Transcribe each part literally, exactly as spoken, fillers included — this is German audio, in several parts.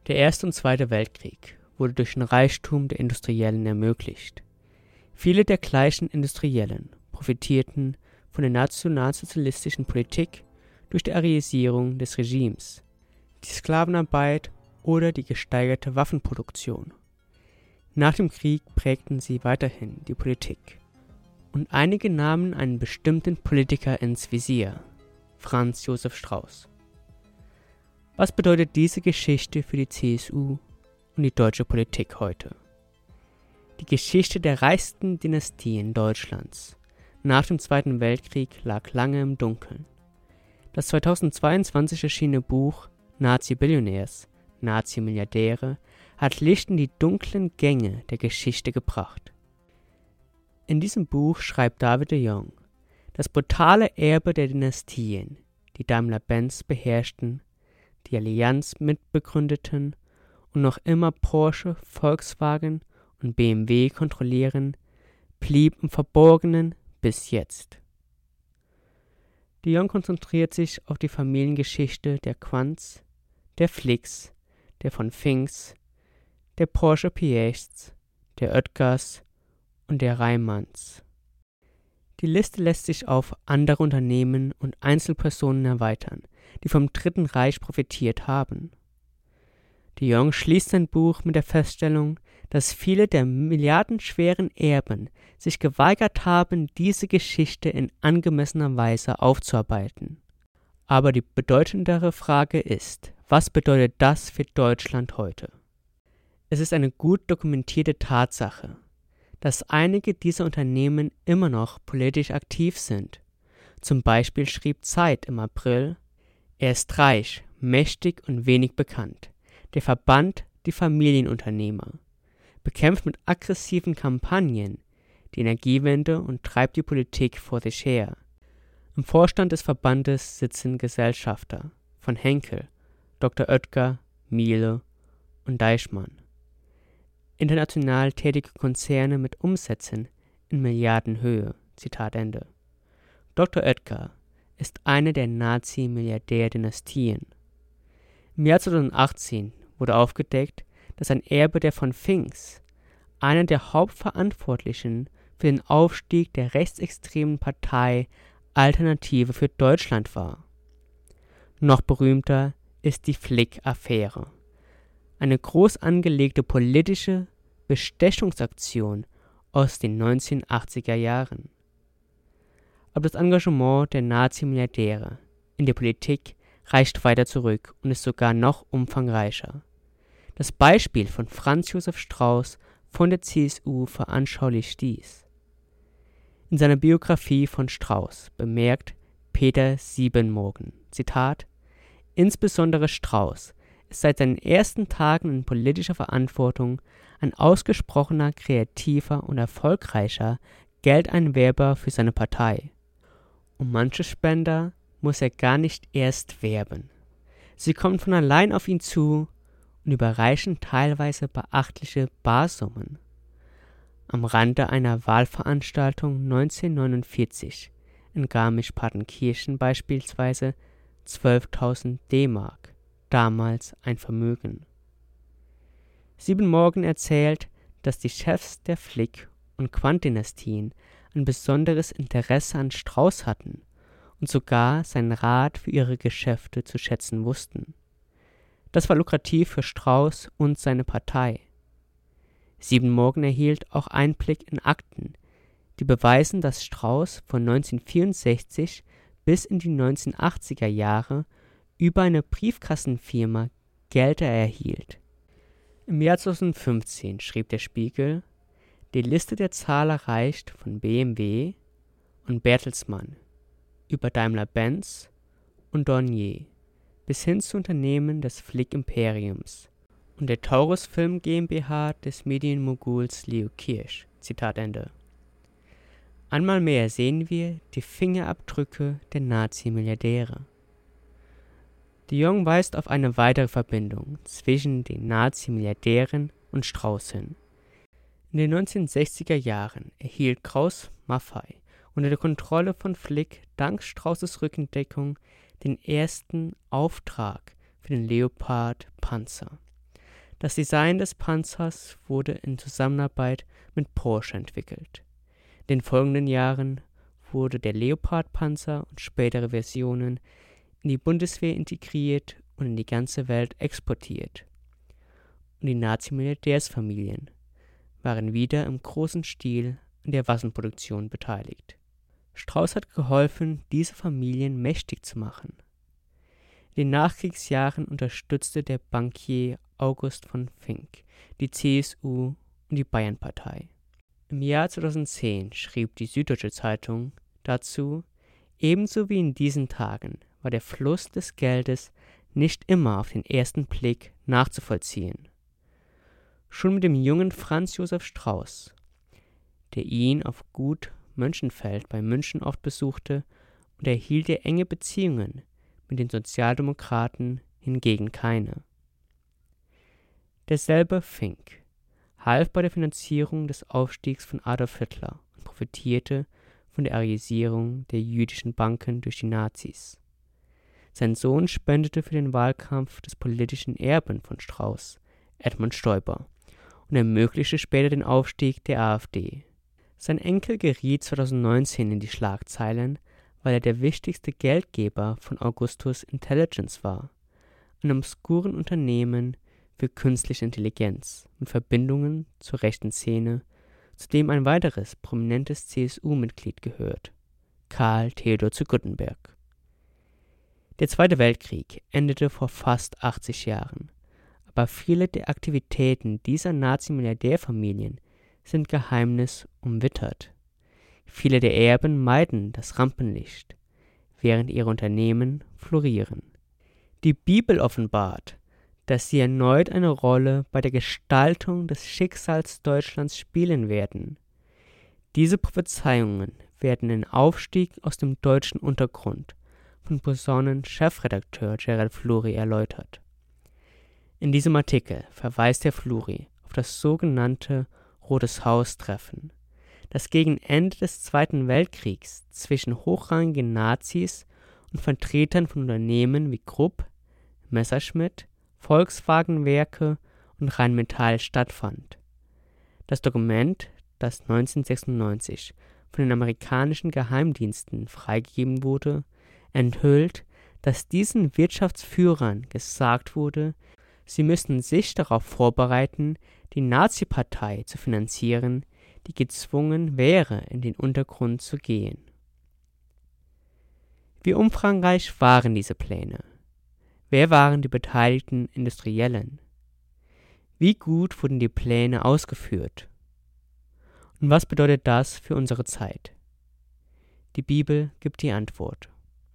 Der Erste und Zweite Weltkrieg wurde durch den Reichtum der Industriellen ermöglicht. Viele der gleichen Industriellen profitierten von der nationalsozialistischen Politik durch die Arisierung des Regimes, die Sklavenarbeit oder die gesteigerte Waffenproduktion. Nach dem Krieg prägten sie weiterhin die Politik. Und einige nahmen einen bestimmten Politiker ins Visier, Franz Josef Strauß. Was bedeutet diese Geschichte für die C S U und die deutsche Politik heute? Die Geschichte der reichsten Dynastien Deutschlands nach dem Zweiten Weltkrieg lag lange im Dunkeln. Das zweitausendzweiundzwanzig erschienene Buch Nazi-Billionärs, Nazi-Milliardäre hat Licht in die dunklen Gänge der Geschichte gebracht. In diesem Buch schreibt David de Jong, das brutale Erbe der Dynastien, die Daimler-Benz beherrschten, die Allianz mitbegründeten und noch immer Porsche, Volkswagen und B M W kontrollieren, blieb im Verborgenen bis jetzt. De Jong konzentriert sich auf die Familiengeschichte der Quantz, der Flicks, der von Finks, der Porsche Piechts, der Oetkers und der Reimanns. Die Liste lässt sich auf andere Unternehmen und Einzelpersonen erweitern, die vom Dritten Reich profitiert haben. De Jong schließt sein Buch mit der Feststellung, dass viele der milliardenschweren Erben sich geweigert haben, diese Geschichte in angemessener Weise aufzuarbeiten. Aber die bedeutendere Frage ist, was bedeutet das für Deutschland heute? Es ist eine gut dokumentierte Tatsache, dass einige dieser Unternehmen immer noch politisch aktiv sind. Zum Beispiel schrieb Zeit im April: Er ist reich, mächtig und wenig bekannt. Der Verband die Familienunternehmer bekämpft mit aggressiven Kampagnen die Energiewende und treibt die Politik vor sich her. Im Vorstand des Verbandes sitzen Gesellschafter von Henkel, Doktor Oetker, Miele und Deichmann. International tätige Konzerne mit Umsätzen in Milliardenhöhe. Zitat Ende. Doktor Oetker ist eine der Nazi-Milliardär-Dynastien. Im Jahr zweitausendachtzehn wurde aufgedeckt, dass ein Erbe der von Finks, einer der Hauptverantwortlichen für den Aufstieg der rechtsextremen Partei Alternative für Deutschland war. Noch berühmter ist die Flick-Affäre, eine groß angelegte politische Bestechungsaktion aus den neunzehnhundertachtziger Jahren. Aber das Engagement der Nazi-Milliardäre in der Politik reicht weiter zurück und ist sogar noch umfangreicher. Das Beispiel von Franz Josef Strauß von der C S U veranschaulicht dies. In seiner Biografie von Strauß bemerkt Peter Siebenmorgen, Zitat: Insbesondere Strauß ist seit seinen ersten Tagen in politischer Verantwortung ein ausgesprochener, kreativer und erfolgreicher Geldeinwerber für seine Partei. Um manche Spender muss er gar nicht erst werben. Sie kommen von allein auf ihn zu und überreichen teilweise beachtliche Barsummen. Am Rande einer Wahlveranstaltung neunzehnhundertneunundvierzig in Garmisch-Partenkirchen beispielsweise zwölftausend D-Mark, damals ein Vermögen. Siebenmorgen erzählt, dass die Chefs der Flick- und Quandt-Dynastien ein besonderes Interesse an Strauß hatten und sogar seinen Rat für ihre Geschäfte zu schätzen wussten. Das war lukrativ für Strauß und seine Partei. Siebenmorgen erhielt auch Einblick in Akten, die beweisen, dass Strauß von neunzehnhundertvierundsechzig bis in die neunzehnhundertachtziger Jahre über eine Briefkastenfirma Gelder erhielt. Im Jahr zweitausendfünfzehn schrieb der Spiegel: Die Liste der Zahler reicht von B M W und Bertelsmann über Daimler-Benz und Dornier bis hin zu Unternehmen des Flick-Imperiums und der Taurus Film GmbH des Medienmoguls Leo Kirsch. Zitat Ende. Einmal mehr sehen wir die Fingerabdrücke der Nazi-Milliardäre. De Jong weist auf eine weitere Verbindung zwischen den Nazi-Milliardären und Strauß hin. In den neunzehnhundertsechziger Jahren erhielt Krauss-Maffei unter der Kontrolle von Flick dank Straußes Rückendeckung den ersten Auftrag für den Leopard-Panzer, Das Design des Panzers wurde in Zusammenarbeit mit Porsche entwickelt. In den folgenden Jahren wurde der Leopard-Panzer und spätere Versionen in die Bundeswehr integriert und in die ganze Welt exportiert. Und die Nazi-Milliardärsfamilien waren wieder im großen Stil an der Waffenproduktion beteiligt. Strauß hat geholfen, diese Familien mächtig zu machen. In den Nachkriegsjahren unterstützte der Bankier August von Fink die C S U und die Bayernpartei. Im Jahr zweitausendzehn schrieb die Süddeutsche Zeitung dazu: Ebenso wie in diesen Tagen war der Fluss des Geldes nicht immer auf den ersten Blick nachzuvollziehen. Schon mit dem jungen Franz Josef Strauß, der ihn auf Gut Mönchenfeld bei München oft besuchte, unterhielt er enge Beziehungen, mit den Sozialdemokraten hingegen keine. Derselbe Fink half bei der Finanzierung des Aufstiegs von Adolf Hitler und profitierte von der Arisierung der jüdischen Banken durch die Nazis. Sein Sohn spendete für den Wahlkampf des politischen Erben von Strauß, Edmund Stoiber, und ermöglichte später den Aufstieg der AfD. Sein Enkel geriet zweitausendneunzehn in die Schlagzeilen, weil er der wichtigste Geldgeber von Augustus Intelligence war, einem obskuren Unternehmen für künstliche Intelligenz mit Verbindungen zur rechten Szene, zu dem ein weiteres prominentes C S U-Mitglied gehört, Karl Theodor zu Guttenberg. Der Zweite Weltkrieg endete vor fast achtzig Jahren, aber viele der Aktivitäten dieser Nazi-Milliardärfamilien sind geheimnisumwittert. Viele der Erben meiden das Rampenlicht, während ihre Unternehmen florieren. Die Bibel offenbart, dass sie erneut eine Rolle bei der Gestaltung des Schicksals Deutschlands spielen werden. Diese Prophezeiungen werden den Aufstieg aus dem deutschen Untergrund von Posaune-Chefredakteur Gerald Fluri erläutert. In diesem Artikel verweist Herr Fluri auf das sogenannte Rotes Haus-Treffen, das gegen Ende des Zweiten Weltkriegs zwischen hochrangigen Nazis und Vertretern von Unternehmen wie Krupp, Messerschmitt, Volkswagen-Werke und Rheinmetall stattfand. Das Dokument, das neunzehnhundertsechsundneunzig von den amerikanischen Geheimdiensten freigegeben wurde, enthüllt, dass diesen Wirtschaftsführern gesagt wurde, sie müssten sich darauf vorbereiten, die Nazi-Partei zu finanzieren, die gezwungen wäre, in den Untergrund zu gehen. Wie umfangreich waren diese Pläne? Wer waren die beteiligten Industriellen? Wie gut wurden die Pläne ausgeführt? Und was bedeutet das für unsere Zeit? Die Bibel gibt die Antwort.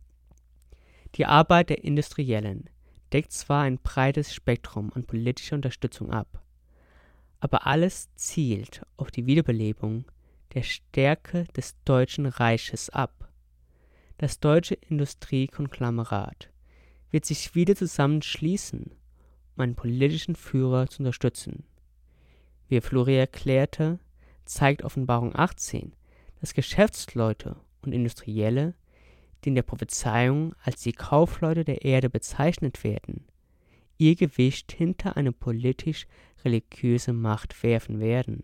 Die Arbeit der Industriellen deckt zwar ein breites Spektrum an politischer Unterstützung ab, aber alles zielt auf die Wiederbelebung der Stärke des Deutschen Reiches ab. Das deutsche Industriekonglomerat wird sich wieder zusammenschließen, um einen politischen Führer zu unterstützen. Wie Fluri erklärte, zeigt Offenbarung achtzehn, dass Geschäftsleute und Industrielle, die in der Prophezeiung als die Kaufleute der Erde bezeichnet werden, ihr Gewicht hinter eine politisch-religiöse Macht werfen werden.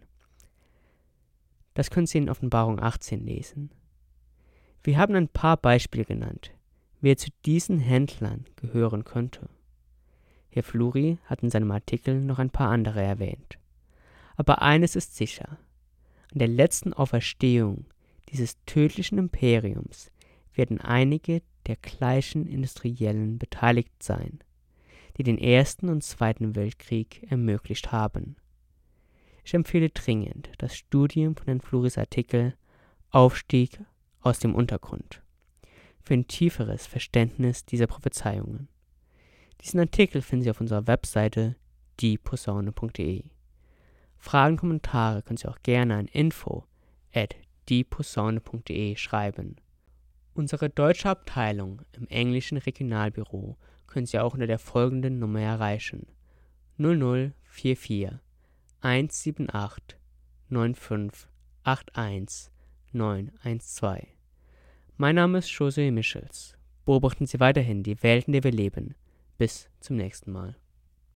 Das können Sie in Offenbarung achtzehn lesen. Wir haben ein paar Beispiele genannt, wer zu diesen Händlern gehören könnte. Herr Fluri hat in seinem Artikel noch ein paar andere erwähnt. Aber eines ist sicher: An der letzten Auferstehung dieses tödlichen Imperiums werden einige der gleichen Industriellen beteiligt sein, die den Ersten und Zweiten Weltkrieg ermöglicht haben. Ich empfehle dringend das Studium von Herrn Fluris Artikel Aufstieg aus dem Untergrund für ein tieferes Verständnis dieser Prophezeiungen. Diesen Artikel finden Sie auf unserer Webseite die posaune punkt de. Fragen und Kommentare können Sie auch gerne an info at die posaune punkt de schreiben. Unsere deutsche Abteilung im englischen Regionalbüro können Sie auch unter der folgenden Nummer erreichen: null null vier vier eins sieben acht neun fünf acht eins neun eins zwei. Mein Name ist José Michels. Beobachten Sie weiterhin die Welt, in der wir leben. Bis zum nächsten Mal.